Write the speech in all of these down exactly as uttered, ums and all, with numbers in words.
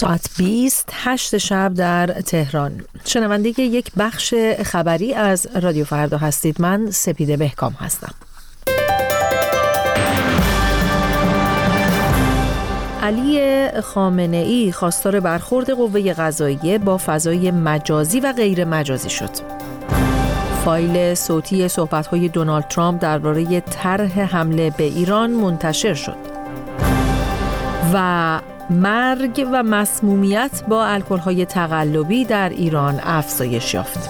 ساعت بیست هشت شب در تهران. شنونده یک بخش خبری از رادیو فردا هستید. من سپیده بهکام هستم. علی خامنه‌ای خواستار برخورد قوه قضاییه با فضای مجازی و غیر مجازی شد. فایل صوتی صحبت‌های دونالد ترامپ درباره طرح حمله به ایران منتشر شد. و مرگ و مسمومیت با الکل‌های تقلبی در ایران افزایش یافت.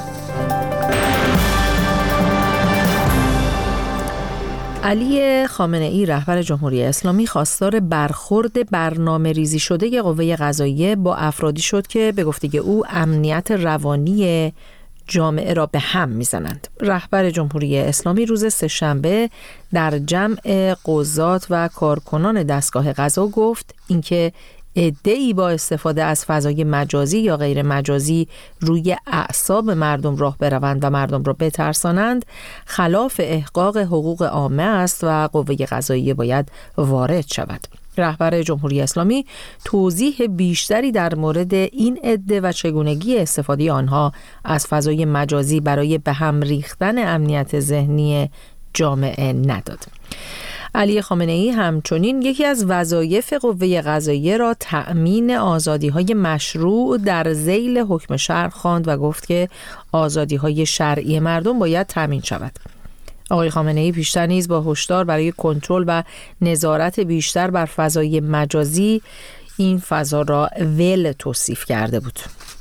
علی خامنه‌ای رهبر جمهوری اسلامی خواستار برخورد برنامه‌ریزی شده قوه قضاییه با افرادی شد که به گفته او امنیت روانی جامعه را به هم میزنند. رهبر جمهوری اسلامی روز سه‌شنبه در جمع قضات و کارکنان دستگاه قضا گفت اینکه عده‌ای با استفاده از فضای مجازی یا غیر مجازی روی اعصاب مردم راه بروند و مردم را بترسانند خلاف احقاق حقوق عامه است و قوه قضاییه باید وارد شود. رهبر جمهوری اسلامی توضیح بیشتری در مورد این عده و چگونگی استفاده آنها از فضای مجازی برای به هم ریختن امنیت ذهنی جامعه نداد. علی خامنه‌ای همچنین یکی از وظایف قوه قضاییه را تأمین آزادی‌های مشروع در ذیل حکم شرع خواند و گفت که آزادی‌های شرعی مردم باید تأمین شود. آقای خامنه‌ای پیشتر نیز با هشدار برای کنترل و نظارت بیشتر بر فضای مجازی این فضا را ول توصیف کرده بود.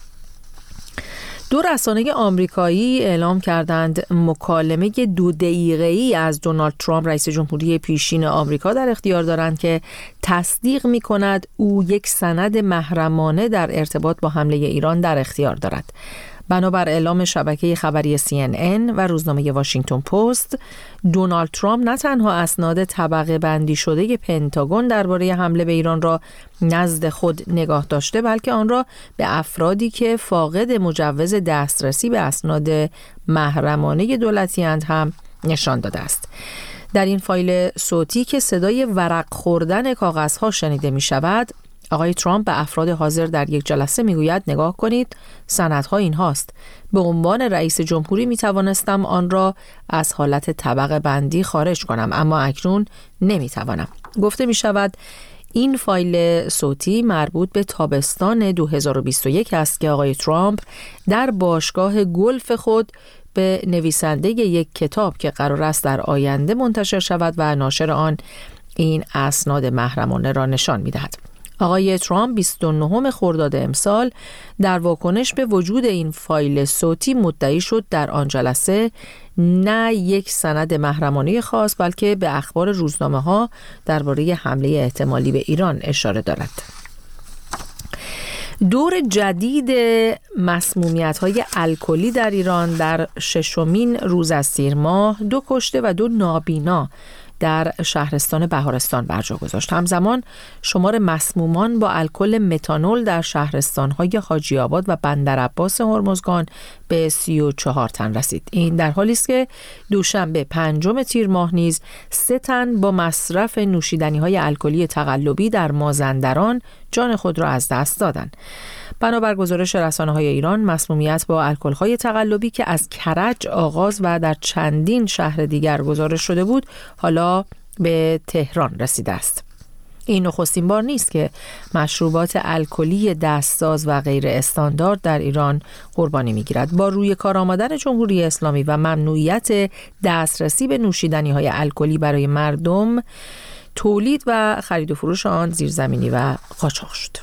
دو رسانه آمریکایی اعلام کردند مکالمه دو دقیقه‌ای از دونالد ترامپ رئیس جمهوری پیشین آمریکا در اختیار دارند که تصدیق می‌کند او یک سند محرمانه در ارتباط با حمله ایران در اختیار دارد. بنابر اعلام شبکه خبری سی ان ان و روزنامه واشنگتن پست، دونالد ترامپ نه تنها اسناد طبقه بندی شده پنتاگون درباره حمله به ایران را نزد خود نگاه داشته، بلکه آن را به افرادی که فاقد مجوز دسترسی به اسناد محرمانه دولتی اند هم نشان داده است. در این فایل صوتی که صدای ورق خوردن کاغذها شنیده می شود، آقای ترامپ به افراد حاضر در یک جلسه میگوید نگاه کنید، سندها این هاست. به عنوان رئیس جمهوری می توانستم آن را از حالت طبقه بندی خارج کنم، اما اکنون نمی توانم. گفته می شود این فایل صوتی مربوط به تابستان دو هزار و بیست و یک است که آقای ترامپ در باشگاه گلف خود به نویسنده یک کتاب که قرار است در آینده منتشر شود و ناشر آن این اسناد محرمانه را نشان می دهد. آقای ترامپ بیست و نهم خرداد امسال در واکنش به وجود این فایل صوتی مدعی شد در آن جلسه نه یک سند محرمانه خاص بلکه به اخبار روزنامه‌ها درباره حمله احتمالی به ایران اشاره دارد. دور جدید مسمومیت‌های الکلی در ایران در ششمین روز از تیر ماه دو کشته و دو نابینا در شهرستان بهارستان برجا گذاشت. همزمان شمار مسمومان با الکل متانول در شهرستان‌های حاجی آباد و بندرعباس هرمزگان به سی و چهار تن رسید. این در حالی است که دوشنبه پنجم تیر ماه نیز سه تن با مصرف نوشیدنی‌های الکلی تقلبی در مازندران جان خود را از دست دادند. بنابر گزارش رسانه‌های ایران، مسمومیت با الکل‌های تقلبی که از کرج آغاز و در چندین شهر دیگر گزارش شده بود، حالا به تهران رسیده است. این نخستین بار نیست که مشروبات الکلی دستساز و غیر استاندارد در ایران قربانی می‌گیرد. با روی کار آمدن جمهوری اسلامی و ممنوعیت دسترسی به نوشیدنی‌های الکلی برای مردم، تولید و خرید و فروش آن زیرزمینی و قاچاق شد.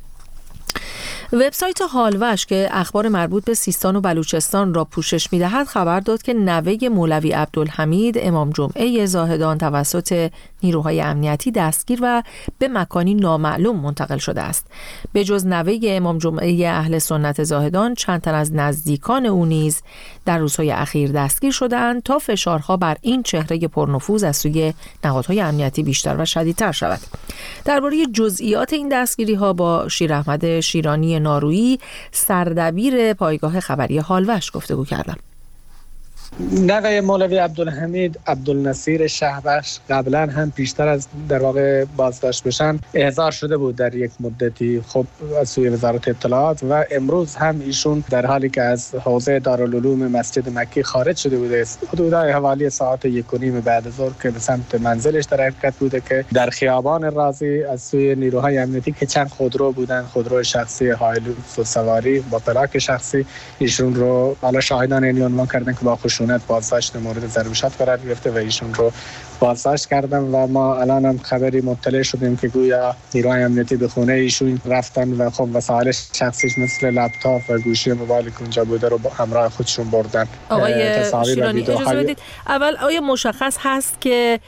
وبسایت هالوش که اخبار مربوط به سیستان و بلوچستان را پوشش می‌دهد خبر داد که نوه مولوی عبدالحمید امام جمعه زاهدان توسط نیروهای امنیتی دستگیر و به مکانی نامعلوم منتقل شده است. به جز نوه امام جمعه اهل سنت زاهدان، چند تن از نزدیکان او نیز در روزهای اخیر دستگیر شده‌اند تا فشارها بر این چهره پرنفوذ از سوی نهادهای امنیتی بیشتر و شدیدتر شود. درباره جزئیات این دستگیری‌ها با شیر احمد شیرانی نارویی، سردبیر پایگاه خبری هالوش، گفتگو کردم. نوه مولوی عبدالحمید، عبدالنصیر شهبخش، قبلا هم پیشتر از در واقع بازداشت بشن احضار شده بود در یک مدتی خب از سوی وزارت اطلاعات و امروز هم ایشون در حالی که از حوزه دارالعلوم مسجد مکی خارج شده بوده است حدود حوالی ساعت یک و نیم بعد از ظهر که به سمت منزلش در حرکت بوده که در خیابان رازی از سوی نیروهای امنیتی که چند خودرو بودن، خودرو شخصی هایلوکس و سواری با پلاک شخصی، ایشون رو بالا شاهدان این عنوان کردن که با خشونت بازداشت مورد ضرب شد قرار گرفته و ایشون رو بازداشت کردن و ما الان هم خبری مطلع شدیم که گویا نیروهای امنیتی به خونه ایشون رفتن و خب وسایل شخصیش مثل لپتاپ و گوشی موبایلی که اونجا بوده رو همراه خودشون بردن. آقای شیرانی اجازه بدید اول آیا مشخص هست که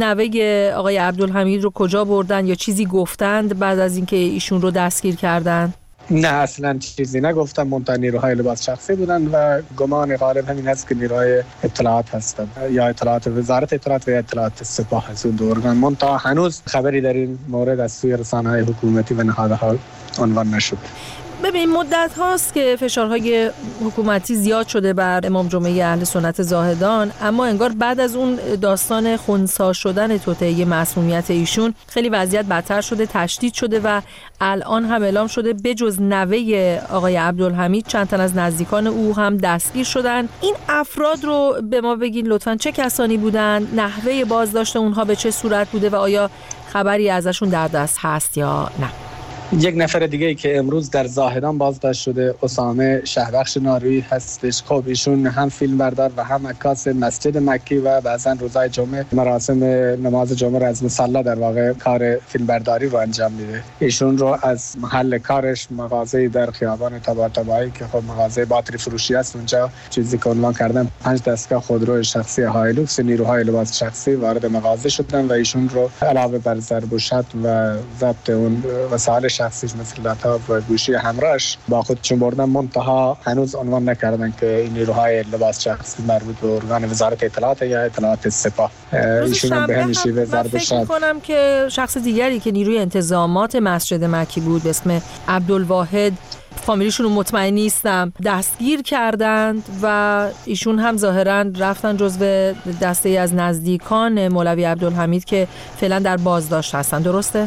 نوه آقای عبدالحمید رو کجا بردن یا چیزی گفتند بعد از اینکه ایشون رو دستگیر کردن؟ نه اصلا چیزی نگفتم، منتها نیروهای لباس شخصی بودن و گمان غالب همین است که نیروهای اطلاعات هستند یا اطلاعات وزارت اطلاعات و یا اطلاعات سپاه از اون دورگان. منتها هنوز خبری در این مورد از سوی رسانه‌های حکومتی و نهادها عنوان نشد. ببین مدت هاست که فشارهای حکومتی زیاد شده بر امام جمعه اهل سنت زاهدان، اما انگار بعد از اون داستان خنثی شدن توطئه مسمومیت ایشون خیلی وضعیت بدتر شده، تشدید شده و الان هم اعلام شده بجز نوه آقای عبدالحمید چند تن از نزدیکان او هم دستگیر شدن. این افراد رو به ما بگین لطفاً چه کسانی بودن، نحوه بازداشت اونها به چه صورت بوده و آیا خبری ازشون در دست هست یا نه؟ یک نفر دیگه ای که امروز در زاهدان بازداشت شده اسامه شهبخش نارویی هستش. خب ایشون هم فیلم بردار و هم عکاس مسجد مکی و بعضن روزهای جمعه مراسم نماز جمعه را از مصلی در واقع کار فیلم برداری رو انجام میده. ایشون رو از محل کارش مغازه در خیابان طباطبایی که خب مغازه باتری فروشی است اونجا چیزی که عنوان کردن پنج دستگاه خودرو شخصی هایلوکس نیروهای لباس شخصی وارد مغازه شدن و ایشون رو علاوه بر ضرب و شتم و ضبط اون وسایل شخصیش مثل لپتاپ و گوشی همراهش با خودشون بردن. منتها هنوز عنوان نکردن که این نیروهای لباس شخصی مربوط به ارگان وزارت اطلاعات یا اطلاعات سپاه. ایشون به همین شیوه ضرب شد. فکر می‌کنم که شخص دیگری که نیروی انتظامات مسجد مکی بود به اسم عبدالواحد، فامیلیشون رو مطمئن نیستم، دستگیر کردند و ایشون هم ظاهراً رفتن جزو دسته از نزدیکان مولوی عبدالحمید که فعلا در بازداشت هستن. درسته؟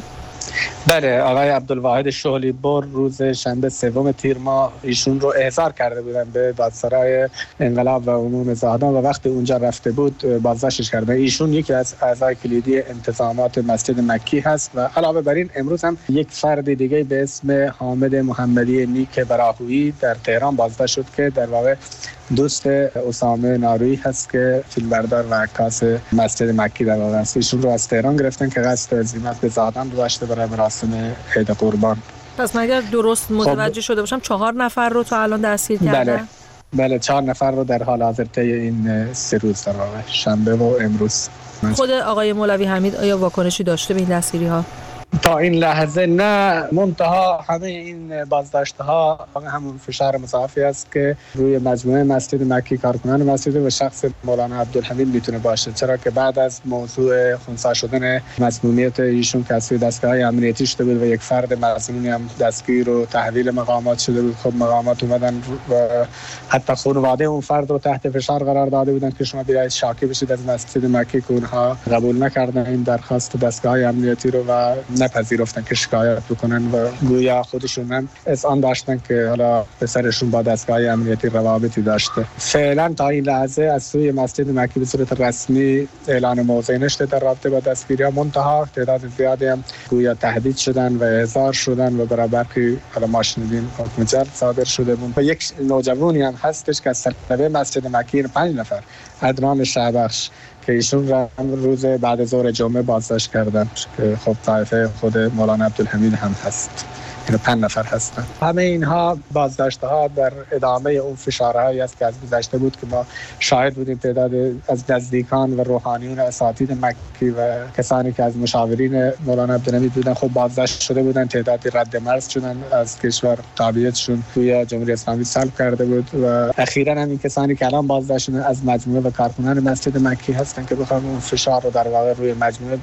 بله، آقای عبدالواحد شغلی بر روز شنبه سوم تیر ماه ایشون رو احضار کرده بودن به دادسرای انقلاب و عموم زاهدان و وقتی اونجا رفته بود بازداشتش کرده. ایشون یکی از اعضای کلیدی انتظامات مسجد مکی هست و علاوه بر این امروز هم یک فرد دیگه به اسم حامد محمدی نیک براهویی در تهران بازداشت شد که در واقع دوست اسامه نارویی هست که فیلمبردار و عکاس مسجد مکی در واقع است. ایشون رو از تهران گرفتن که قصد عزیمت به زاهدان داشته برای مراسم عید قربان. پس مگر درست متوجه شده باشم چهار نفر رو تا الان دستگیر کردن؟ بله بله چهار نفر رو در حال حاضر طی این سه روز در واقع شنبه و امروز. خود آقای مولوی حمید آیا واکنشی داشته به این دستگیری ها؟ تا این لحظه نه، منتها همه این بازداشت ها همون فشار مضاعفی است که روی مجموعه مسجد مکی، کارکنان مسجد و شخص مولانا عبدالحمید میتونه باشه، چرا که بعد از موضوع خنثی شدن مسمومیت ایشون که از سوی دستگاه‌های امنیتی شده بود و یک فرد مسئول هم دستگیر و تحویل مقامات شده بود، خب مقامات اومدن و حتی خانواده اون فرد رو تحت فشار قرار داده بودن که شما بیاید شاکی بشید از مسجد مکی، که اونها قبول نکردن این درخواست دستگاه‌های امنیتی رو و نپذیرفتن که شکایت بکنن و گویا خودشون هم اذعان داشتن که حالا پسرشون با دستگاه امنیتی روابطی داشته. فعلا تا این لحظه از سوی مسجد مکی به صورت رسمی اعلان موضع نشده در رابطه با دستگیری‌ها، منتها تعداد زیادی هم گویا تهدید شدن و احضار شدن و برای برخی حالا ما شنیدیم حکم جلب صادر شده بود. و یک نوجوانی هم هستش که از سرکرده مسجد مکی پنج نفر عدنان شهبخش که ایشون را روز بعد ظهر جمعه بازداشت کردن که خب طایفه خود مولانا عبدالحمید هم هست. این پنج نفر هستن. همه اینها بازداشت‌ها در ادامه اون فشارهایی است که از گذشته بود که ما شاهد بودیم. تعداد از نزدیکان و روحانیون اساتید مکی و کسانی که از مشاورین مولانا عبدالحمید بودن خب بازداشت شده بودن، تعدادی رد مرز شدن از کشور، تابعیتشون توی جمهوری اسلامی سلب کرده بود و اخیراً هم این کسانی که الان بازداشت شدن از مجموعه و کارکنان مسجد مکی هستن که بخوام اون فشار رو در واقع روی مجموعه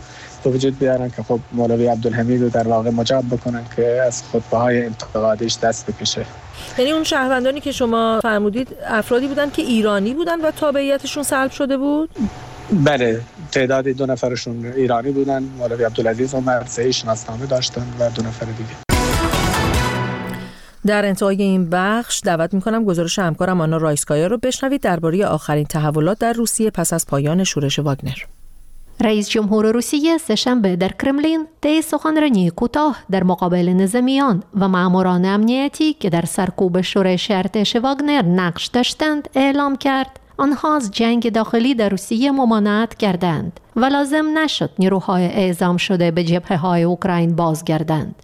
به وجود بیارن که خب مولوی عبدالحمید رو در واقع مجاب بکنن که از خطبه‌های انتقادیش دست بکشه. یعنی اون شهروندانی که شما فرمودید افرادی بودن که ایرانی بودن و تابعیتشون سلب شده بود؟ بله، تعداد دو نفرشون ایرانی بودن، مولوی عبدالعزیز عمر صحیح شناسنامه داشتن و دو نفر دیگه. در انتهای این بخش دعوت می‌کنم گزارش همکارم آنا رایسکایا رو بشنوید درباره آخرین تحولات در روسیه پس از پایان شورش واگنر. رئیس جمهور روسیه سه‌شنبه در کرملین طی سخنرانی کوتاه در مقابل نظامیان و ماموران امنیتی که در سرکوب شورش ارتش واگنر نقش داشتند اعلام کرد آنها از جنگ داخلی در روسیه ممانعت کردند و لازم نشد نیروهای اعزام شده به جبهه‌های اوکراین بازگردند.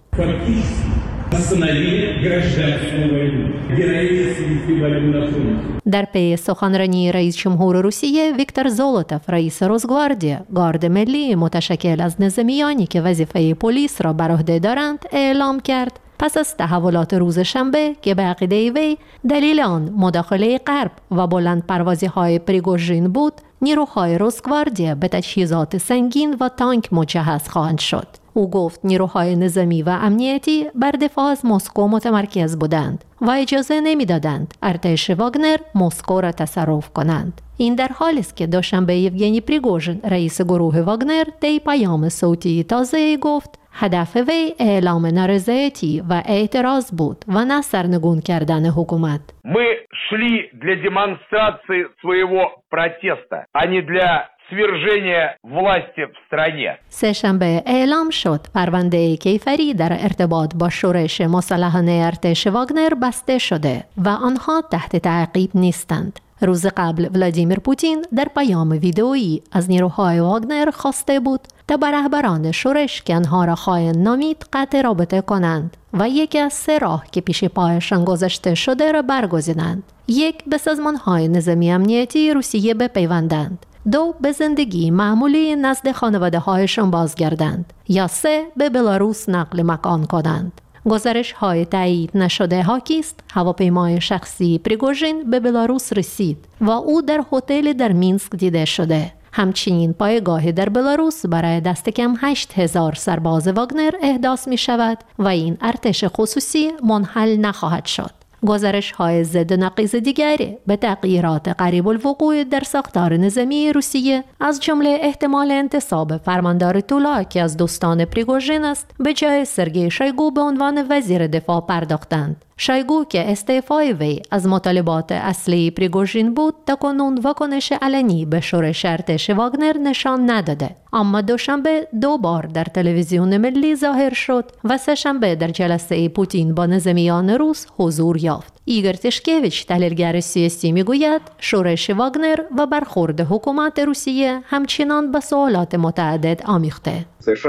در پی سخنرانی رئیس جمهور روسیه ویکتور زولوتوف رئیس روزگواردی گارد ملی متشکل از نظامیانی که وظیفه پلیس را بر عهده دارند اعلام کرد پس از تحولات روز شنبه که به عقیده وی دلیل آن مداخله غرب و بلند پروازی های پریگوژین بود، نیروهای روزگواردی به تجهیزات سنگین و تانک مجهز خواهند شد. او گفت نیروهای نظامی و امنیتی بر دفاع از مسکو متمرکز بودند و اجازه نمیدادند ارتش واگنر مسکو را تصرف کنند. این در حالی است که دوشنبه یوگنی پریگوژین رئیس گروه واگنر طی پیام صوتی تازه گفت هدف وی اعلام نارضایتی و اعتراض بود و نه سرنگون کردن حکومت. Мы шли для демонстрации своего протеста, а не для свержения власти в стране. سه‌شنبه اعلام شد پرونده کیفری در ارتباط با شورش مسلحانه ارتش واگنر بسته شده و آنها تحت تعقیب نیستند. روز قبل ولادیمیر پوتین در پیام ویدئویی از نیروهای واگنر خواسته بود تا به رهبران شورش که آنها را خائن نامید قطع رابطه کنند و یکی از سه راه که پیش پایشان گذاشته شده را برگزینند. یک، به سازمان‌های نظامی امنیتی روسیه بپیوندند. دو، به زندگی معمولی نزد خانواده‌هایشان بازگردند. یا سه، به بلاروس نقل مکان کنند. گزارش های تایید نشده حاکی است هواپیمای شخصی پریگوژین به بلاروس رسید و او در هتل در مینسک دیده شده. همچنین پایگاهی در بلاروس برای دست کم هشت هزار سرباز واگنر احداث می شود و این ارتش خصوصی منحل نخواهد شد. گزارش های ضد نقیض دیگری به تغییرات قریب الوقوع در ساختار نظامی روسیه از جمله احتمال انتصاب فرماندار تولا که از دوستان پریگوژین است به جای سرگئی شویگو به عنوان وزیر دفاع پرداختند. شویگو که استعفای وی از مطالبات اصلی پریگوژین بود تاکنون واکنش علنی به شورش ارتش واگنر نشان نداده، اما دوشنبه دو بار در تلویزیون ملی ظاهر شد و سه‌شنبه در جلسه پوتین با نظامیان روس حضور یافت. ایگور تشکیویچ تحلیلگر سیاسی میگوید شورش واگنر و برخورد حکومت روسیه همچنان به سوالات متعدد آمیخته.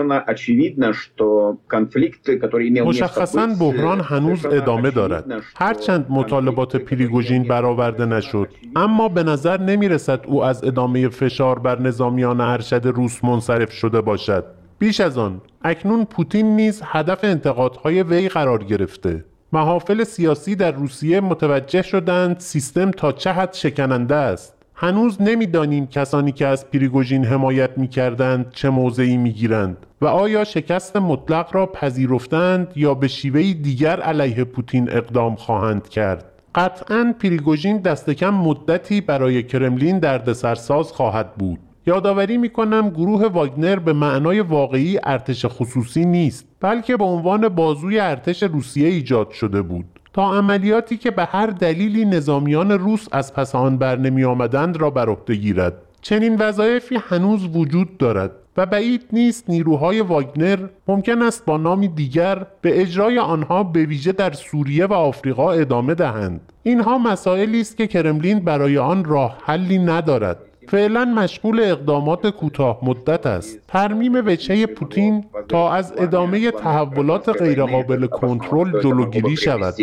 مشخصاً بحران هنوز ادامه دارد. هرچند مطالبات پریگوژین برآورده نشد، اما به نظر نمی رسد او از ادامه فشار بر نظامیان ارشد روس منصرف شده باشد. بیش از آن، اکنون پوتین نیز هدف انتقادهای وی قرار گرفته. محافل سیاسی در روسیه متوجه شدند سیستم تا چه حد شکننده است. هنوز نمیدانیم کسانی که از پریگوژین حمایت می‌کردند چه موضعی می‌گیرند و آیا شکست مطلق را پذیرفتند یا به شیوهی دیگر علیه پوتین اقدام خواهند کرد. قطعاً پریگوژین دست کم مدتی برای کرملین دردسرساز خواهد بود. یادآوری می‌کنم گروه واگنر به معنای واقعی ارتش خصوصی نیست، بلکه به عنوان بازوی ارتش روسیه ایجاد شده بود تا عملیاتی که به هر دلیلی نظامیان روس از پس آن بر نمی آمدند را بر عهده گیرد. چنین وظایفی هنوز وجود دارد و بعید نیست نیروهای واگنر ممکن است با نامی دیگر به اجرای آنها به ویژه در سوریه و آفریقا ادامه دهند. اینها مسائلی است که کرملین برای آن راه حلی ندارد. فعلا مشغول اقدامات کوتاه مدت است. ترمیم وجهه پوتین تا از ادامه تحولات غیرقابل کنترل جلوگیری شود.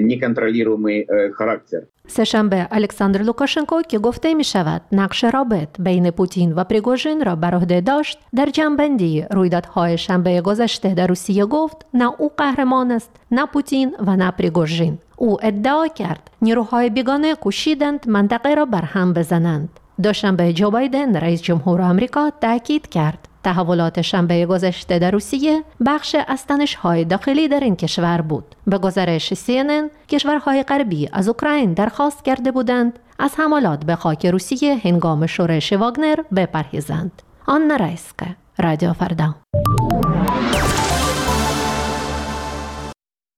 سه‌شنبه الکساندر لوکاشنکو که گفته می شود نقش رابط بین پوتین و پریگوژین را بر عهده داشت، در جمع‌بندی رویدادهای شنبه گذشته در روسیه گفت نه او قهرمان است، نه پوتین و نه پریگوژین. او ادعا کرد نیروهای بیگانه کوشیدند منطقه را بر هم بزنند. دوشنبه جو بایدن رئیس جمهور آمریکا تاکید کرد تحولات شنبه گذشته در روسیه بخش از تنش‌های داخلی در این کشور بود. به گزارش سی ان ان کشورهای غربی از اوکراین درخواست کرده بودند از حملات به خاک روسیه هنگام شورش واگنر بپرهیزند. آنا رایسکا، رادیو فردا.